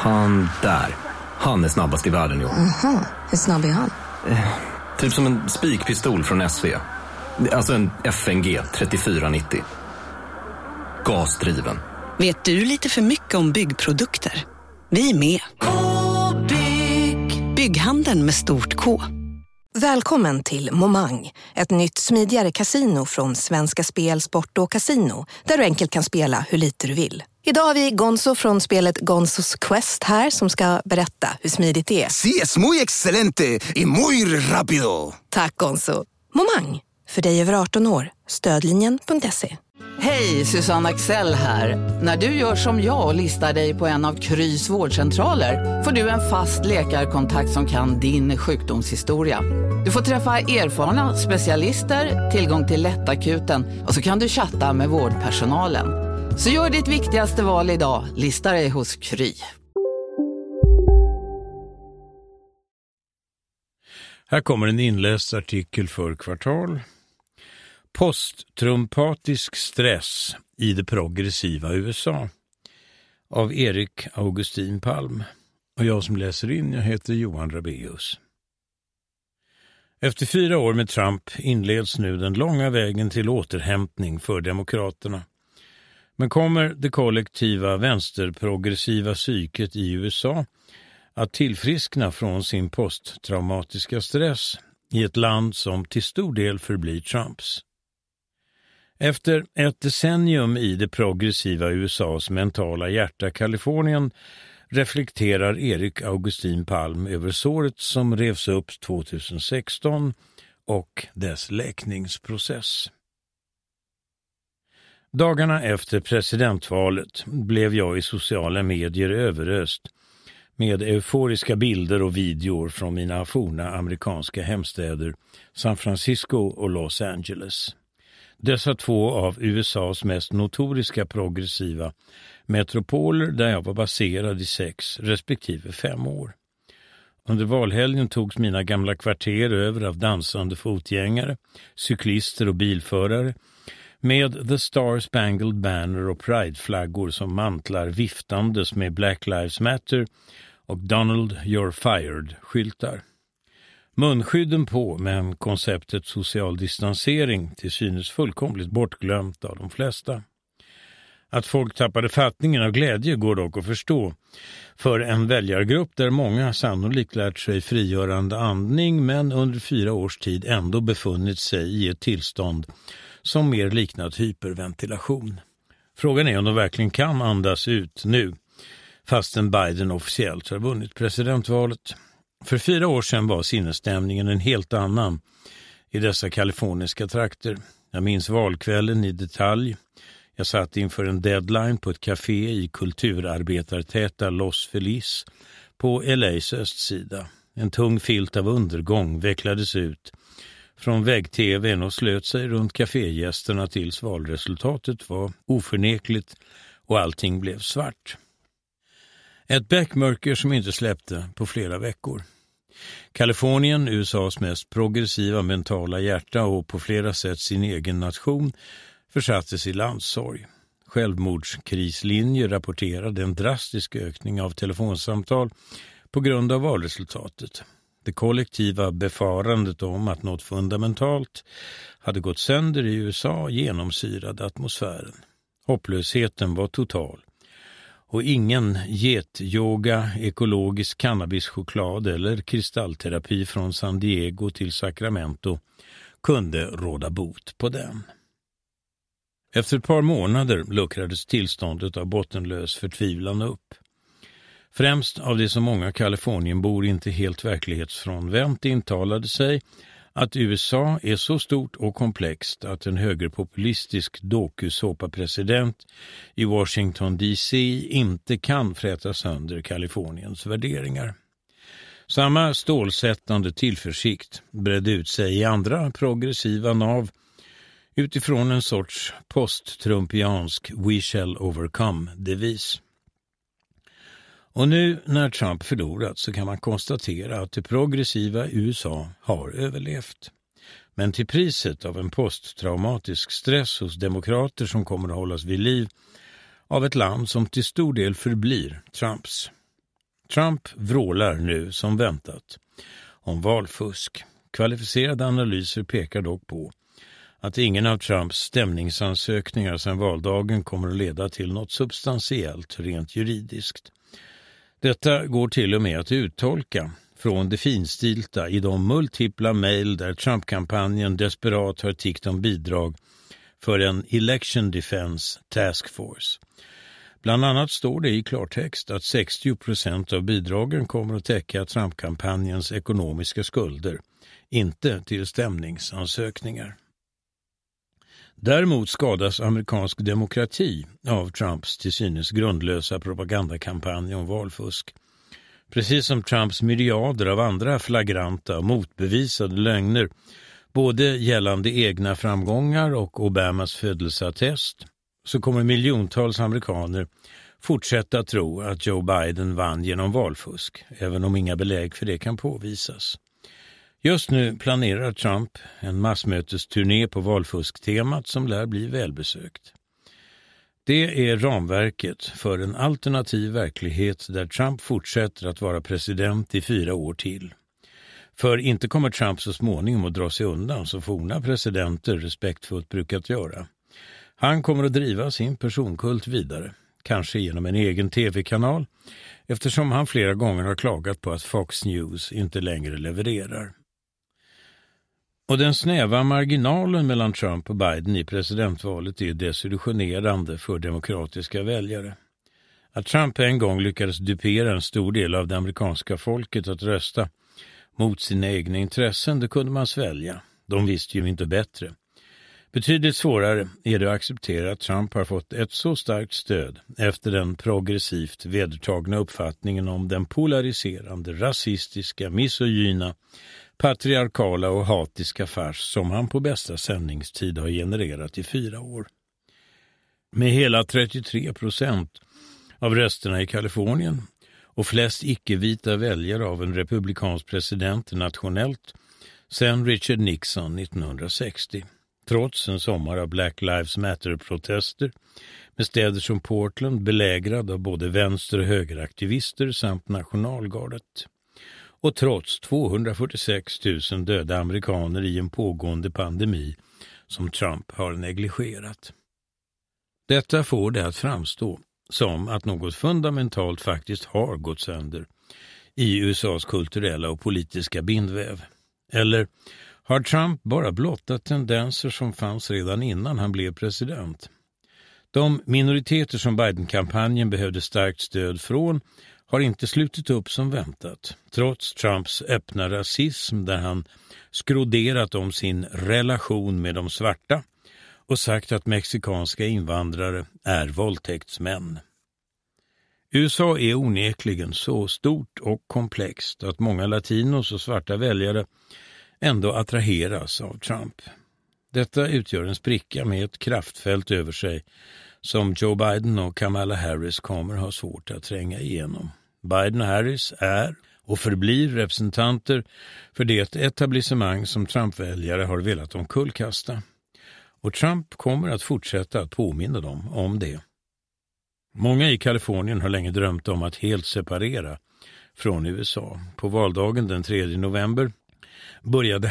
Han där. Han är snabbast i världen, jo. Aha, hur snabb är han? Typ som en spikpistol från SV. Alltså en FNG 3490. Gasdriven. Vet du lite för mycket om byggprodukter? Vi är med. K-bygg. Bygghandeln med stort K. Välkommen till Momang, ett nytt smidigare kasino från Svenska Spel, Sport och Casino, där du enkelt kan spela hur lite du vill. Idag har vi Gonzo från spelet Gonzos Quest här som ska berätta hur smidigt det är. Sí, es muy excelente y muy rápido. Tack Gonzo. Momang, för dig över 18 år. Stödlinjen.se. Hej, Susanne Axel här. När du gör som jag och listar dig på en av Krys vårdcentraler får du en fast läkarkontakt som kan din sjukdomshistoria. Du får träffa erfarna specialister, tillgång till lättakuten och så kan du chatta med vårdpersonalen. Så gör ditt viktigaste val idag, lista dig hos Kry. Här kommer en inläst artikel för Kvartal. Posttrumpatisk stress i det progressiva USA av Erik Augustin Palm. Och jag som läser in, jag heter Johan Rabeus. Efter 4 år med Trump inleds nu den långa vägen till återhämtning för demokraterna. Men kommer det kollektiva vänsterprogressiva psyket i USA att tillfriskna från sin posttraumatiska stress i ett land som till stor del förblir Trumps? Efter ett decennium i det progressiva USAs mentala hjärta Kalifornien reflekterar Erik Augustin Palm över såret som revs upp 2016 och dess läkningsprocess. Dagarna efter presidentvalet blev jag i sociala medier överöst med euforiska bilder och videor från mina forna amerikanska hemstäder San Francisco och Los Angeles. Dessa 2 av USAs mest notoriska progressiva metropoler där jag var baserad i 6 respektive 5 år. Under valhelgen togs mina gamla kvarter över av dansande fotgängare, cyklister och bilförare med The Star Spangled Banner och Pride-flaggor som mantlar viftandes med Black Lives Matter och Donald You're Fired-skyltar. Munskydden på, men konceptet social distansering till synes fullkomligt bortglömt av de flesta. Att folk tappade fattningen av glädje går dock att förstå. För en väljargrupp där många sannolikt lärt sig frigörande andning men under 4 års tid ändå befunnit sig i ett tillstånd som mer liknat hyperventilation. Frågan är om de verkligen kan andas ut nu, fastän Biden officiellt har vunnit presidentvalet. För 4 år sedan var sinnesstämningen en helt annan i dessa kaliforniska trakter. Jag minns valkvällen i detalj. Jag satt inför en deadline på ett café i kulturarbetartäta Los Feliz på LAs östsida. En tung filt av undergång vecklades ut från vägg-tvn och slöt sig runt kafégästerna tills valresultatet var oförnekligt och allting blev svart. Ett bäckmörker som inte släppte på flera veckor. Kalifornien, USAs mest progressiva mentala hjärta och på flera sätt sin egen nation, försattes i landssorg. Självmordskrislinjer rapporterade en drastisk ökning av telefonsamtal på grund av valresultatet. Det kollektiva befarandet om att något fundamentalt hade gått sönder i USA genomsyrade atmosfären. Hopplösheten var total. Och ingen getyoga, ekologisk cannabischoklad eller kristallterapi från San Diego till Sacramento kunde råda bot på den. Efter ett par månader luckrades tillståndet av bottenlös förtvivlan upp. Främst av det som många Kalifornienbor inte helt verklighetsfrånvänt intalade sig att USA är så stort och komplext att en högerpopulistisk dokusåpa-president i Washington DC inte kan fräta sönder Kaliforniens värderingar. Samma stålsättande tillförsikt bredde ut sig i andra progressiva nav utifrån en sorts post-trumpiansk We shall overcome-devis. Och nu när Trump förlorat så kan man konstatera att det progressiva USA har överlevt. Men till priset av en posttraumatisk stress hos demokrater som kommer att hållas vid liv av ett land som till stor del förblir Trumps. Trump vrålar nu som väntat om valfusk. Kvalificerade analyser pekar dock på att ingen av Trumps stämningsansökningar sedan valdagen kommer att leda till något substantiellt rent juridiskt. Detta går till och med att uttolka från det finstilta i de multipla mejl där Trump-kampanjen desperat har tiggt om bidrag för en Election Defense Task Force. Bland annat står det i klartext att 60% av bidragen kommer att täcka Trump-kampanjens ekonomiska skulder, inte till stämningsansökningar. Däremot skadas amerikansk demokrati av Trumps till synes grundlösa propagandakampanj om valfusk. Precis som Trumps myriader av andra flagranta motbevisade lögner, både gällande egna framgångar och Obamas födelseattest, så kommer miljontals amerikaner fortsätta tro att Joe Biden vann genom valfusk, även om inga belägg för det kan påvisas. Just nu planerar Trump en massmötesturné på valfusktemat som lär bli välbesökt. Det är ramverket för en alternativ verklighet där Trump fortsätter att vara president i 4 år till. För inte kommer Trump så småningom att dra sig undan som forna presidenter respektfullt brukat göra. Han kommer att driva sin personkult vidare, kanske genom en egen tv-kanal, eftersom han flera gånger har klagat på att Fox News inte längre levererar. Och den snäva marginalen mellan Trump och Biden i presidentvalet är desillusionerande för demokratiska väljare. Att Trump en gång lyckades dupera en stor del av det amerikanska folket att rösta mot sina egna intressen, det kunde man svälja. De visste ju inte bättre. Betydligt svårare är det att acceptera att Trump har fått ett så starkt stöd efter den progressivt vedertagna uppfattningen om den polariserande, rasistiska, misogyna, patriarkala och hatiska fars som han på bästa sändningstid har genererat i 4 år. Med hela 33% av rösterna i Kalifornien och flest icke-vita väljare av en republikansk president nationellt sedan Richard Nixon 1960. Trots en sommar av Black Lives Matter-protester med städer som Portland belägrad av både vänster- och högeraktivister samt nationalgardet. Och trots 246 000 döda amerikaner i en pågående pandemi som Trump har negligerat. Detta får det att framstå som att något fundamentalt faktiskt har gått sönder i USAs kulturella och politiska bindväv. Eller har Trump bara blottat tendenser som fanns redan innan han blev president? De minoriteter som Biden-kampanjen behövde starkt stöd från har inte slutit upp som väntat, trots Trumps öppna rasism där han skroderat om sin relation med de svarta och sagt att mexikanska invandrare är våldtäktsmän. USA är onekligen så stort och komplext att många latinos och svarta väljare ändå attraheras av Trump. Detta utgör en spricka med ett kraftfält över sig som Joe Biden och Kamala Harris kommer ha svårt att tränga igenom. Biden och Harris är och förblir representanter för det etablissemang som Trump-väljare har velat omkullkasta. Och Trump kommer att fortsätta att påminna dem om det. Många i Kalifornien har länge drömt om att helt separera från USA. På valdagen den 3 november började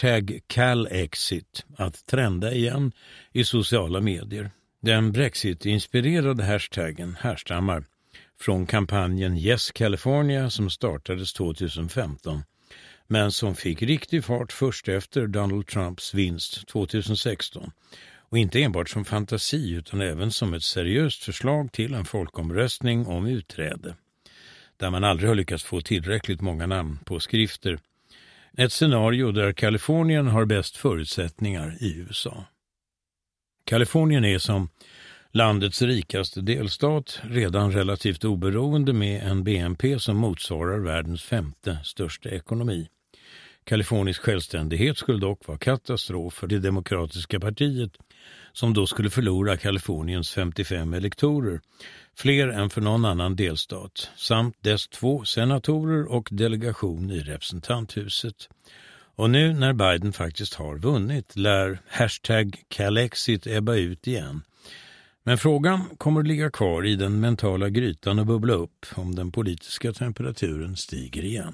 #CalExit att trenda igen i sociala medier. Den Brexit-inspirerade hashtaggen härstammar från kampanjen Yes California som startades 2015 men som fick riktig fart först efter Donald Trumps vinst 2016 och inte enbart som fantasi utan även som ett seriöst förslag till en folkomröstning om utträde där man aldrig har lyckats få tillräckligt många namn på skrifter. Ett scenario där Kalifornien har bäst förutsättningar i USA. Kalifornien är som landets rikaste delstat redan relativt oberoende med en BNP som motsvarar världens 5:e största ekonomi. Kalifornisk självständighet skulle dock vara katastrof för det demokratiska partiet som då skulle förlora Kaliforniens 55 elektorer, fler än för någon annan delstat, samt dess 2 senatorer och delegation i representanthuset. Och nu när Biden faktiskt har vunnit lär #CalExit ebba ut igen. Men frågan kommer att ligga kvar i den mentala grytan och bubbla upp om den politiska temperaturen stiger igen.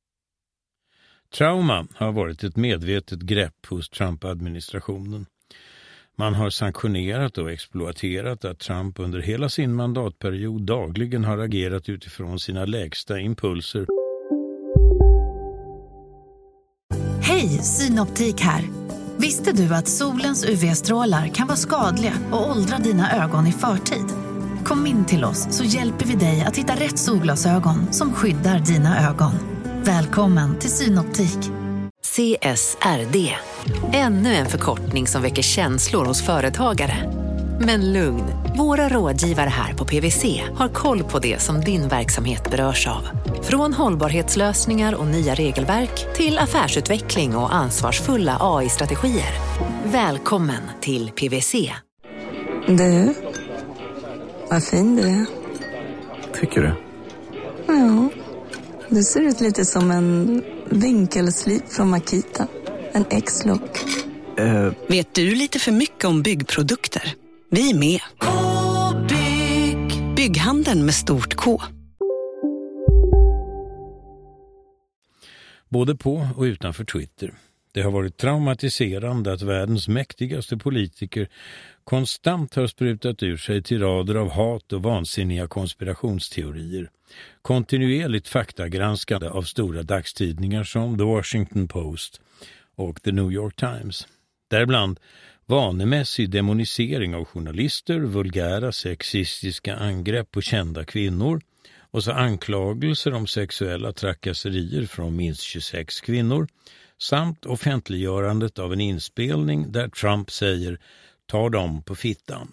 Trauma har varit ett medvetet grepp hos Trump-administrationen. Man har sanktionerat och exploaterat att Trump under hela sin mandatperiod dagligen har agerat utifrån sina lägsta impulser. Hej, Synoptik här. Visste du att solens UV-strålar kan vara skadliga och åldra dina ögon i förtid? Kom in till oss så hjälper vi dig att hitta rätt solglasögon som skyddar dina ögon. Välkommen till Synoptik. CSRD. Ännu en förkortning som väcker känslor hos företagare. Men lugn, våra rådgivare här på PwC har koll på det som din verksamhet berörs av. Från hållbarhetslösningar och nya regelverk till affärsutveckling och ansvarsfulla AI-strategier. Välkommen till PwC. Du, vad fin du är. Tycker du? Ja, du ser ut lite som en vinkelslip från Makita. En X-look. Vet du lite för mycket om byggprodukter? Vi är med. Bygghandeln med stort K. Både på och utanför Twitter. Det har varit traumatiserande att världens mäktigaste politiker konstant har sprutat ur sig tirader av hat och vansinniga konspirationsteorier. Kontinuerligt faktagranskande av stora dagstidningar som The Washington Post och The New York Times. Däribland vanemässig demonisering av journalister, vulgära sexistiska angrepp på kända kvinnor och så anklagelser om sexuella trakasserier från minst 26 kvinnor samt offentliggörandet av en inspelning där Trump säger "ta dem på fittan".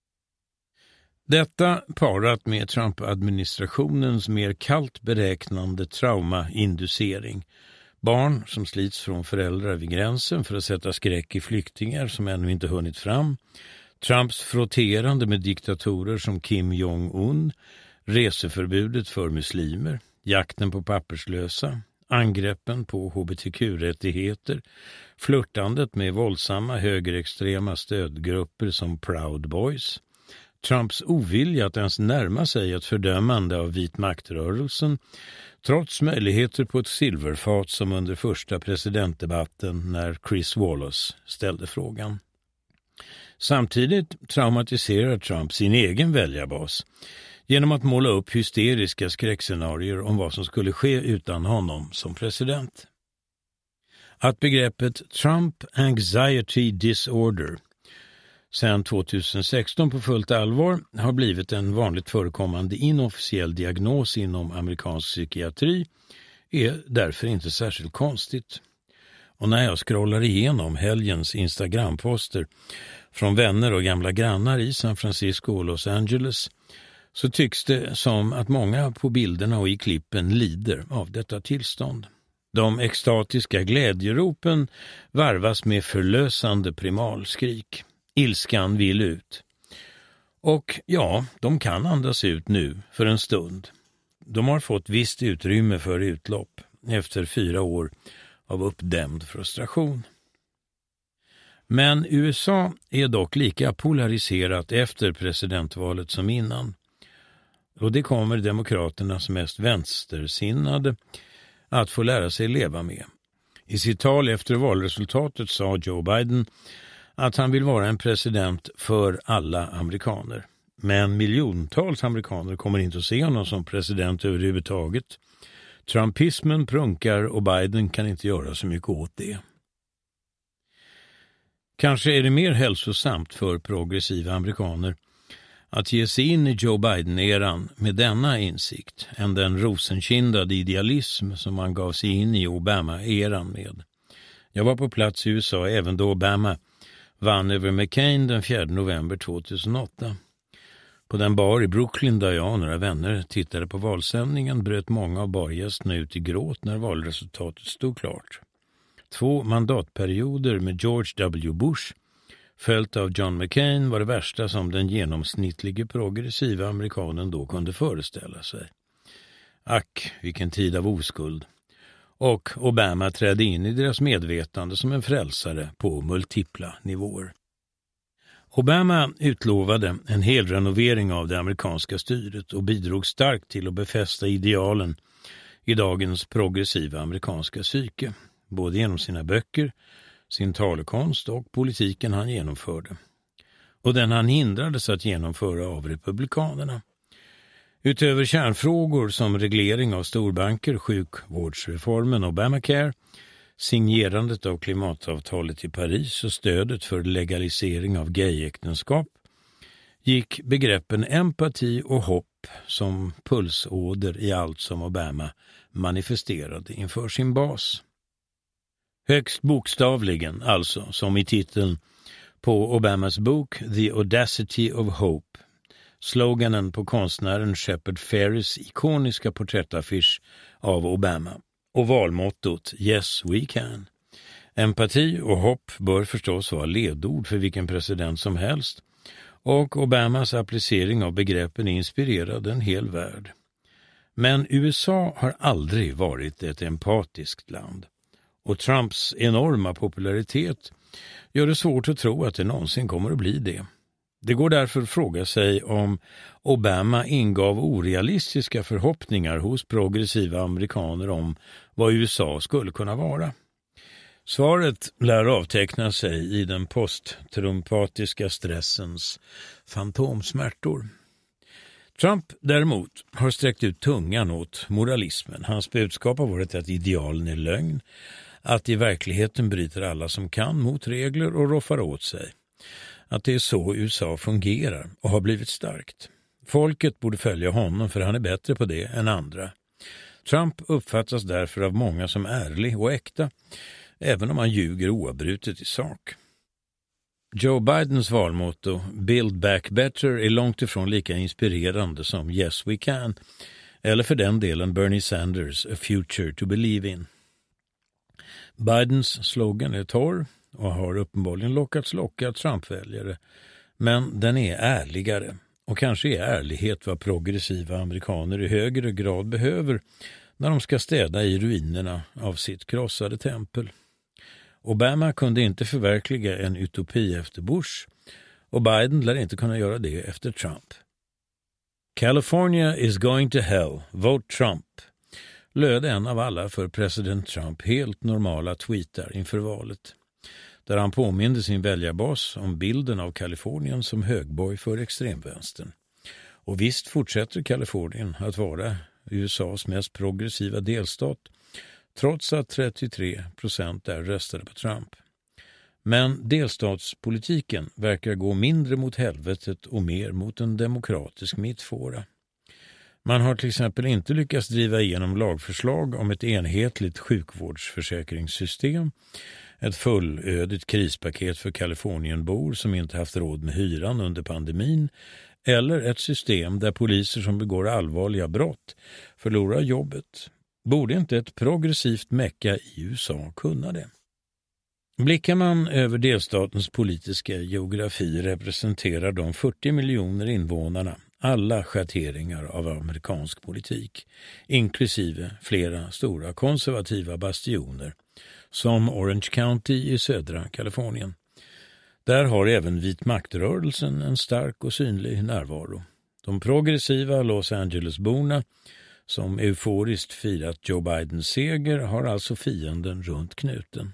Detta parat med Trump-administrationens mer kallt beräknande traumainducering. Barn som slits från föräldrar vid gränsen för att sätta skräck i flyktingar som ännu inte hunnit fram. Trumps frotterande med diktatorer som Kim Jong-un. Reseförbudet för muslimer. Jakten på papperslösa. Angreppen på hbtq-rättigheter. Flörtandet med våldsamma högerextrema stödgrupper som Proud Boys. Trumps ovilja att ens närma sig ett fördömande av vit maktrörelsen trots möjligheter på ett silverfat som under första presidentdebatten när Chris Wallace ställde frågan. Samtidigt traumatiserar Trump sin egen väljarbas genom att måla upp hysteriska skräckscenarier om vad som skulle ske utan honom som president. Att begreppet Trump Anxiety Disorder sedan 2016 på fullt allvar har blivit en vanligt förekommande inofficiell diagnos inom amerikansk psykiatri är därför inte särskilt konstigt. Och när jag scrollar igenom helgens Instagram-poster från vänner och gamla grannar i San Francisco och Los Angeles så tycks det som att många på bilderna och i klippen lider av detta tillstånd. De extatiska glädjeropen varvas med förlösande primalskrik. Ilskan vill ut. Och ja, de kan andas ut nu för en stund. De har fått visst utrymme för utlopp efter 4 år av uppdämd frustration. Men USA är dock lika polariserat efter presidentvalet som innan. Och det kommer demokraternas mest vänstersinnade att få lära sig leva med. I sitt tal efter valresultatet sa Joe Biden att han vill vara en president för alla amerikaner. Men miljontals amerikaner kommer inte att se honom som president överhuvudtaget. Trumpismen prunkar och Biden kan inte göra så mycket åt det. Kanske är det mer hälsosamt för progressiva amerikaner att ge sig in i Joe Biden-eran med denna insikt än den rosenkindade idealism som man gav sig in i Obama-eran med. Jag var på plats i USA även då Obama vann över McCain den 4 november 2008. På den bar i Brooklyn där jag och några vänner tittade på valsändningen bröt många av bargästerna ut i gråt när valresultatet stod klart. 2 mandatperioder med George W. Bush följt av John McCain var det värsta som den genomsnittlige progressiva amerikanen då kunde föreställa sig. Ack, vilken tid av oskuld. Och Obama trädde in i deras medvetande som en frälsare på multipla nivåer. Obama utlovade en hel renovering av det amerikanska styret och bidrog starkt till att befästa idealen i dagens progressiva amerikanska psyke, både genom sina böcker, sin talekonst och politiken han genomförde, och den han hindrades att genomföra av republikanerna. Utöver kärnfrågor som reglering av storbanker, sjukvårdsreformen Obamacare, signerandet av klimatavtalet i Paris och stödet för legalisering av gayäktenskap, gick begreppen empati och hopp som pulsåder i allt som Obama manifesterade inför sin bas. Högst bokstavligen, alltså, som i titeln på Obamas bok The Audacity of Hope, sloganen på konstnären Shepard Fairys ikoniska porträttaffisch av Obama, och valmottot Yes we can. Empati och hopp bör förstås vara ledord för vilken president som helst, och Obamas applicering av begreppen inspirerade en hel värld. Men USA har aldrig varit ett empatiskt land, och Trumps enorma popularitet gör det svårt att tro att det någonsin kommer att bli det. Det går därför att fråga sig om Obama ingav orealistiska förhoppningar hos progressiva amerikaner om vad USA skulle kunna vara. Svaret lär avteckna sig i den posttrumpatiska stressens fantomsmärtor. Trump däremot har sträckt ut tungan åt moralismen. Hans budskap har varit att idealen är lögn, att i verkligheten bryter alla som kan mot regler och roffar åt sig. Att det är så USA fungerar och har blivit starkt. Folket borde följa honom för han är bättre på det än andra. Trump uppfattas därför av många som ärlig och äkta, även om han ljuger oavbrutet i sak. Joe Bidens valmotto Build Back Better är långt ifrån lika inspirerande som Yes we can, eller för den delen Bernie Sanders A Future to Believe in. Bidens slogan är torr och har uppenbarligen lockats locka Trump-väljare, men den är ärligare, och kanske är ärlighet vad progressiva amerikaner i högre grad behöver när de ska städa i ruinerna av sitt krossade tempel. Obama kunde inte förverkliga en utopi efter Bush, och Biden lär inte kunna göra det efter Trump. California is going to hell, vote Trump, löd en av alla för president Trump helt normala tweetar inför valet, där han påminde sin väljarbas om bilden av Kalifornien som högborg för extremvänstern. Och visst fortsätter Kalifornien att vara USAs mest progressiva delstat, trots att 33% där röstade på Trump. Men delstatspolitiken verkar gå mindre mot helvetet och mer mot en demokratisk mittfåra. Man har till exempel inte lyckats driva igenom lagförslag om ett enhetligt sjukvårdsförsäkringssystem, ett fullödigt krispaket för Kalifornienbor som inte haft råd med hyran under pandemin, eller ett system där poliser som begår allvarliga brott förlorar jobbet. Borde inte ett progressivt mecka i USA kunna det? Blickar man över delstatens politiska geografi representerar de 40 miljoner invånarna alla schatteringar av amerikansk politik, inklusive flera stora konservativa bastioner, som Orange County i södra Kalifornien. Där har även vit maktrörelsen en stark och synlig närvaro. De progressiva Los Angeles-borna, som euforiskt firat Joe Bidens seger, har alltså fienden runt knuten.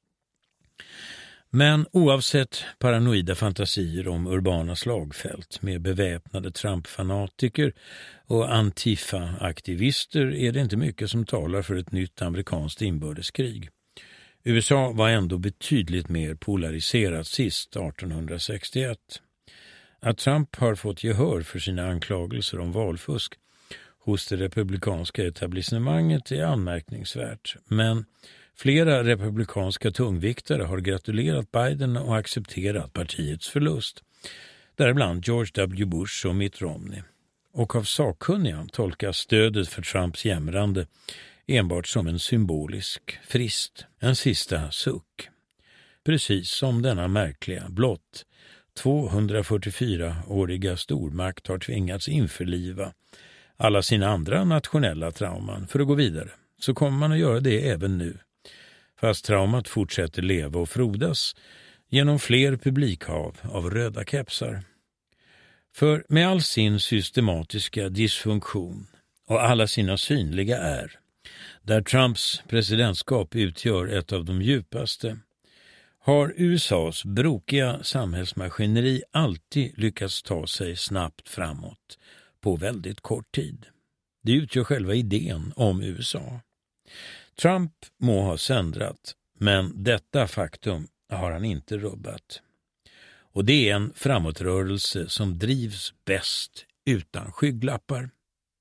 Men oavsett paranoida fantasier om urbana slagfält med beväpnade Trump-fanatiker och Antifa-aktivister är det inte mycket som talar för ett nytt amerikanskt inbördeskrig. USA var ändå betydligt mer polariserat sist 1861. Att Trump har fått gehör för sina anklagelser om valfusk hos det republikanska etablissemanget är anmärkningsvärt, men flera republikanska tungviktare har gratulerat Biden och accepterat partiets förlust, däribland George W. Bush och Mitt Romney. Och av sakkunniga tolkas stödet för Trumps jämrande enbart som en symbolisk frist, en sista suck. Precis som denna märkliga, blott 244-åriga stormakt har tvingats införliva alla sina andra nationella trauman för att gå vidare, så kommer man att göra det även nu. Fast traumat fortsätter leva och frodas genom fler publikhav av röda kepsar. För med all sin systematiska dysfunktion och alla sina synliga där Trumps presidentskap utgör ett av de djupaste, har USAs brokiga samhällsmaskineri alltid lyckats ta sig snabbt framåt på väldigt kort tid. Det utgör själva idén om USA. Trump må ha sändrat, men detta faktum har han inte rubbat. Och det är en framåtrörelse som drivs bäst utan skygglappar.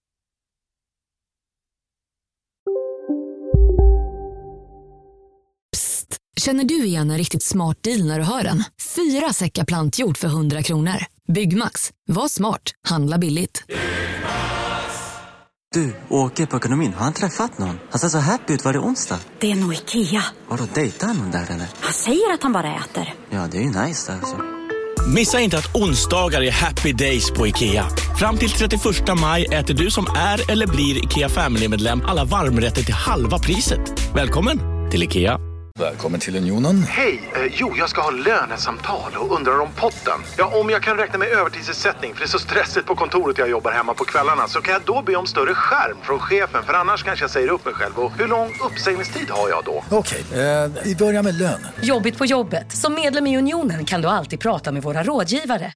Psst, känner du igen en riktigt smart deal när du hör den? 4 säckar plantjord för 100 kronor. Byggmax, var smart, handla billigt. Du, Åke på ekonomin, har han träffat någon? Han ser så happy ut, var det onsdag? Det är nog Ikea. Har du dejtat någon där eller? Han säger att han bara äter. Ja, det är ju nice där alltså. Missa inte att onsdagar är happy days på Ikea. Fram till 31 maj äter du som är eller blir Ikea Family-medlem alla varmrätter till halva priset. Välkommen till Ikea. Välkommen till Unionen. Hej, jag ska ha lönesamtal och undrar om potten. Ja, om jag kan räkna med övertidsersättning för det är så stressigt på kontoret jag jobbar hemma på kvällarna, så kan jag då be om större skärm från chefen, för annars kanske jag säger upp mig själv. Och hur lång uppsägningstid har jag då? Okej, vi börjar med lön. Jobbigt på jobbet. Som medlem i Unionen kan du alltid prata med våra rådgivare.